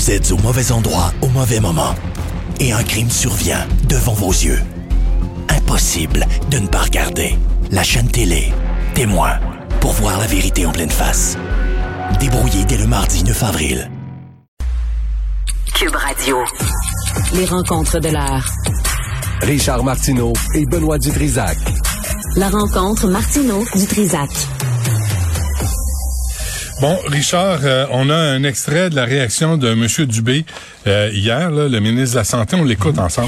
Vous êtes au mauvais endroit au mauvais moment. Et un crime survient devant vos yeux. Impossible de ne pas regarder. La chaîne télé, Témoin, pour voir la vérité en pleine face. Débrouillé dès le mardi 9 avril. Cube Radio. Les rencontres de l'heure. Richard Martineau et Benoît Dutrisac. La rencontre Martineau-Dutrisac. Bon, Richard, on a un extrait de la réaction de M. Dubé hier, là, le ministre de la Santé. On l'écoute ensemble.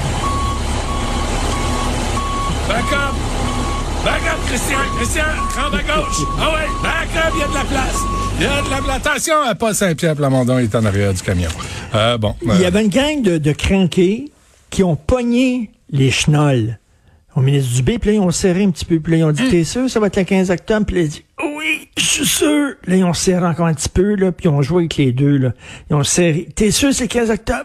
Back up! Back up, Christian! Christian, rentre à gauche! Ah ouais, back up, il y a de la place! Il y a de la place! Attention, Paul Saint-Pierre Plamondon est en arrière du camion. Il y avait une gang de crinqués qui ont pogné les chenolles au ministre Dubé, puis là, ils ont serré un petit peu, puis là, ils ont dit, t'es sûr, ça va être le 15 octobre? Puis là, ils ont dit, oui, je suis sûr. Là, ils ont serré encore un petit peu, là, puis ils ont joué avec les deux, là. Ils ont serré. T'es sûr, c'est le 15 octobre?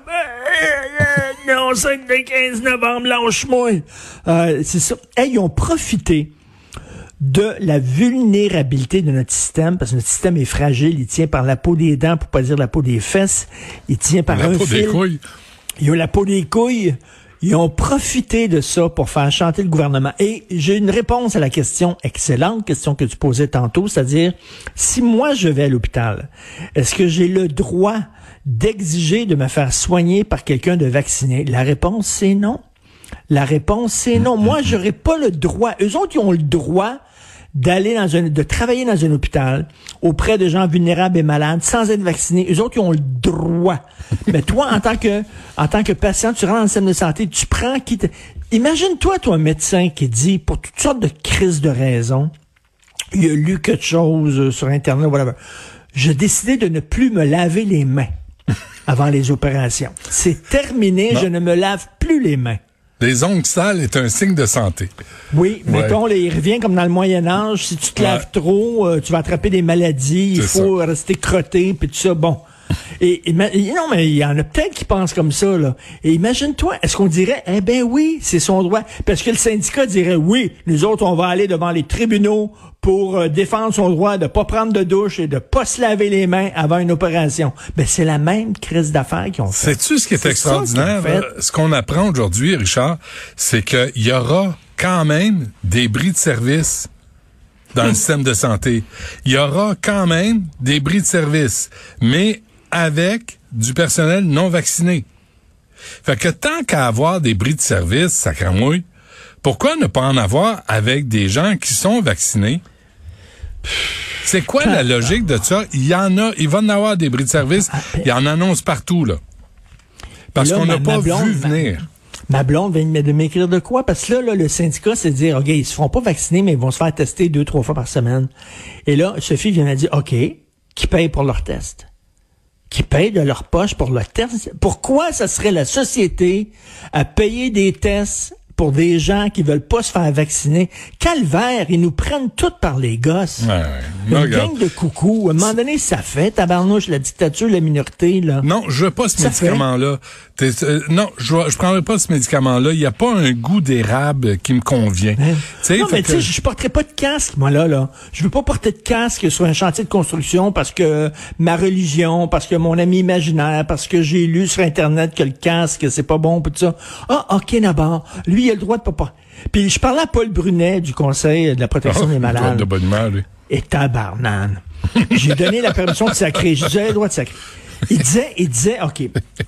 Non, c'est le 15 novembre, lâche-moi. C'est ça. Hey, ils ont profité de la vulnérabilité de notre système, parce que notre système est fragile, il tient par la peau des dents, pour pas dire la peau des fesses, il tient par un fil. La peau des couilles. Il y a la peau des couilles. Ils ont profité de ça pour faire chanter le gouvernement. Et j'ai une réponse à la question, excellente question que tu posais tantôt, c'est-à-dire, si moi je vais à l'hôpital, est-ce que j'ai le droit d'exiger de me faire soigner par quelqu'un de vacciné? La réponse, c'est non. La réponse, c'est non. Moi, j'aurais pas le droit. Eux autres, ils ont le droit de travailler dans un hôpital auprès de gens vulnérables et malades sans être vaccinés. Eux autres, ils ont le droit. Mais toi, en tant que patient, tu rentres dans le système de santé, tu prends Imagine-toi, toi, un médecin qui dit, pour toutes sortes de crises de raisons, il a lu quelque chose sur Internet, whatever. J'ai décidé de ne plus me laver les mains avant les opérations. C'est terminé, je ne me lave plus les mains. Les ongles sales est un signe de santé. Oui, mettons, là, il revient comme dans le Moyen-Âge. Si tu te laves trop, tu vas attraper des maladies. Il faut rester crotté, puis tout ça. Bon. Non, mais il y en a peut-être qui pensent comme ça, là. Et imagine-toi, est-ce qu'on dirait, eh ben oui, c'est son droit. Parce que le syndicat dirait, oui, nous autres, on va aller devant les tribunaux pour défendre son droit de pas prendre de douche et de pas se laver les mains avant une opération. Ben, c'est la même crise d'affaires qu'ils ont fait. Sais-tu ce qui est extraordinaire? Ce qu'on apprend aujourd'hui, Richard, c'est qu'il y aura quand même des bris de service dans le système de santé. Il y aura quand même des bris de service, mais avec du personnel non vacciné. Fait que tant qu'à avoir des bris de service, sacramouille, pourquoi ne pas en avoir avec des gens qui sont vaccinés? C'est quoi la logique de ça? Il va en avoir des bris de service. Il en annonce partout, là. Parce qu'on n'a pas vu venir. Ma blonde vient de m'écrire de quoi? Parce que là, le syndicat, c'est de dire, OK, ils se feront pas vacciner, mais ils vont se faire tester 2-3 fois par semaine. Et là, Sophie vient de dire, OK, qui paye pour leur test? Qui payent de leur poche pour le test. Pourquoi ça serait la société à payer des tests pour des gens qui veulent pas se faire vacciner? Calvaire, ils nous prennent toutes par les gosses. Une gang de coucous. À un moment donné, ça fait, tabarnouche, la dictature, la minorité, là. Non, je veux pas ce médicament-là. Non, je prendrai pas ce médicament-là. Il y a pas un goût d'érable qui me convient. Non, mais tu sais, je porterai pas de casque, moi, là. Je veux pas porter de casque sur un chantier de construction parce que ma religion, parce que mon ami imaginaire, parce que j'ai lu sur Internet que le casque, c'est pas bon, tout ça. Ah, OK, d'abord. Lui, il a le droit de pas. Puis je parlais à Paul Brunet du Conseil de la protection des malades. De bonne humeur, lui. Et tabarnane. J'ai donné la permission de sacrer. J'ai le droit de sacrer. Il disait, OK.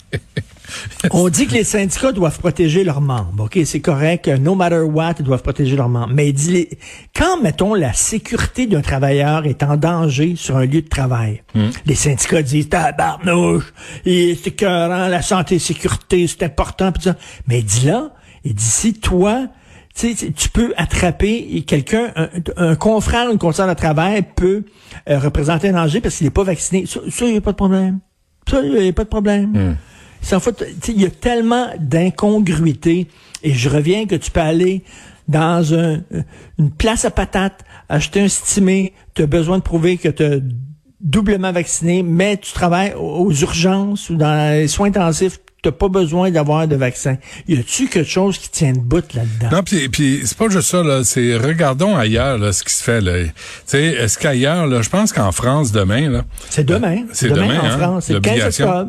On dit que les syndicats doivent protéger leurs membres. OK, c'est correct. No matter what, ils doivent protéger leurs membres. Mais il dit, quand, mettons, la sécurité d'un travailleur est en danger sur un lieu de travail, les syndicats disent, tabarnouche, c'est écœurant, la santé et la sécurité, c'est important, pis ça. Mais il dit si toi, tu peux attraper quelqu'un, un confrère, une consoeur de travail peut représenter un danger parce qu'il n'est pas vacciné. Ça, il n'y a pas de problème. Ça, il n'y a pas de problème. En fait, il y a tellement d'incongruités. Et je reviens que tu peux aller dans une place à patates, acheter un stimé, tu as besoin de prouver que tu es doublement vacciné, mais tu travailles aux urgences ou dans les soins intensifs, t'as pas besoin d'avoir de vaccin. Y a-tu quelque chose qui tient debout là-dedans? Non, puis c'est pas juste ça, là. C'est, regardons ailleurs, là, ce qui se fait, là. Tu sais, est-ce qu'ailleurs, là, je pense qu'en France, demain, là. C'est demain. C'est demain, en France. C'est le 15 octobre.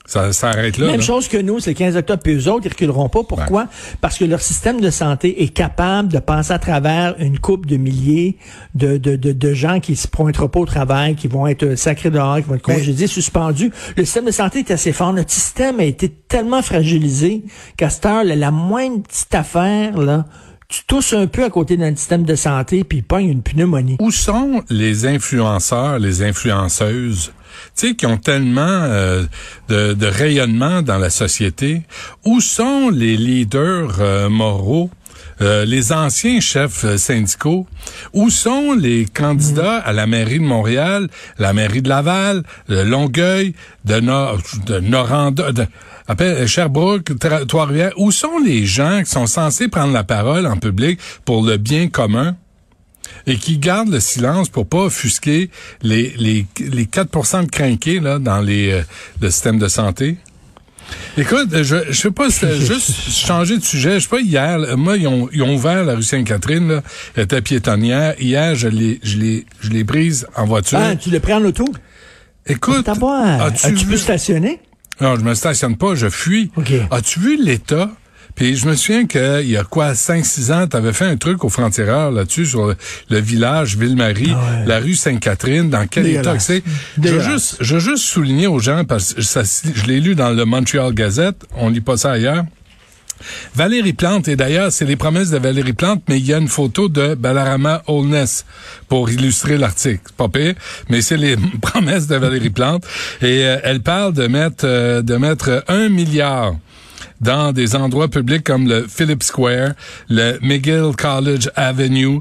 Ça arrête là. Même chose que nous, c'est le 15 octobre, puis eux autres, ils reculeront pas. Pourquoi? Ouais. Parce que leur système de santé est capable de passer à travers une couple de milliers de gens qui se pointeront pas au travail, qui vont être sacrés dehors, qui vont être congédiés, suspendus. Le système de santé est assez fort. Notre système a été tellement fragilisé qu'à cette heure, la moindre petite affaire, là, tu tousses un peu à côté d'un système de santé, puis il pogne une pneumonie. Où sont les influenceurs, les influenceuses? Tu sais, qui ont tellement de rayonnement dans la société. Où sont les leaders moraux, les anciens chefs syndicaux? Où sont les candidats à la mairie de Montréal, la mairie de Laval, de Longueuil, de Noranda, Sherbrooke, Trois-Rivières? Où sont les gens qui sont censés prendre la parole en public pour le bien commun? Et qui gardent le silence pour pas offusquer les 4% de crinqués là dans le système de santé. Écoute, je sais pas, c'était juste changer de sujet. Je sais pas, hier, moi, ils ont ouvert la rue Sainte-Catherine, là. Elle était piétonnière. Hier, je l'ai prise en voiture. Ah, tu l'as pris en auto? Écoute, tu peux stationner? Non, je me stationne pas, je fuis. Okay. As-tu vu l'état? Puis je me souviens qu'il y a 5-6 ans, t'avais fait un truc au Frontières là-dessus, sur le village Ville-Marie, la rue Sainte-Catherine, dans quel état c'est. Je veux juste souligner aux gens, parce que je l'ai lu dans le Montreal Gazette, on lit pas ça ailleurs. Valérie Plante, et d'ailleurs, c'est les promesses de Valérie Plante, mais il y a une photo de Balarama Holness pour illustrer l'article. C'est pas pire, mais c'est les promesses de Valérie Plante. Et elle parle de mettre 1 milliard dans des endroits publics comme le Phillips Square, le McGill College Avenue,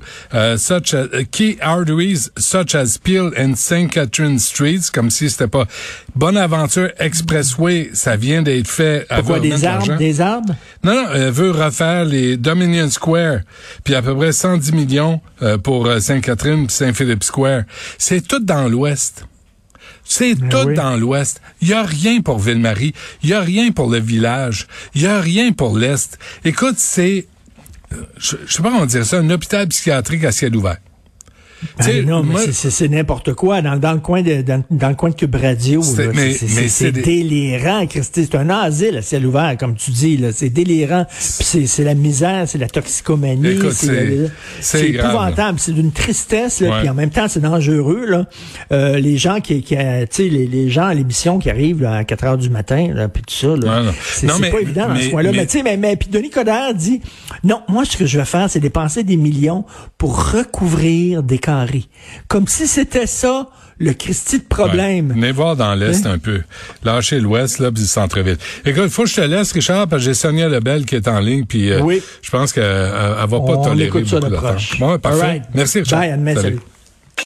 key arteries such as Peel and St. Catherine Streets, comme si c'était pas Bonaventure Expressway, ça vient d'être fait. Pourquoi des arbres? Non, elle veut refaire les Dominion Square, puis à peu près 110 millions pour Sainte-Catherine, Saint-Philip Square. C'est tout dans l'Ouest. C'est tout dans l'Ouest. Il y a rien pour Ville-Marie. Il y a rien pour le village. Il y a rien pour l'Est. Écoute, c'est, je sais pas comment dire ça, un hôpital psychiatrique à ciel ouvert. Non, mais c'est n'importe quoi. Dans le coin de Cube Radio, c'est délirant, Christy. C'est un asile à ciel ouvert, comme tu dis, là. C'est délirant. Puis c'est la misère, c'est la toxicomanie. Écoute, c'est épouvantable. C'est d'une tristesse, là. Puis en même temps, c'est dangereux, là. Les gens les gens à l'émission qui arrivent, là, à 4h du matin, là, puis tout ça, là. C'est pas évident dans ce coin-là. Mais puis Denis Coderre dit, non, moi, ce que je vais faire, c'est dépenser des millions pour recouvrir des carrés. Comme si c'était ça, le Christy de problème. Venez voir dans l'Est un peu. Lâchez l'Ouest, là, puis le centre-ville. Écoute, il faut que je te laisse, Richard, parce que j'ai Sonia Lebel qui est en ligne, puis je pense qu'elle va pas tolérer beaucoup de temps. Bon, parfait. Right. Merci, Richard. Bye, Anne, salut.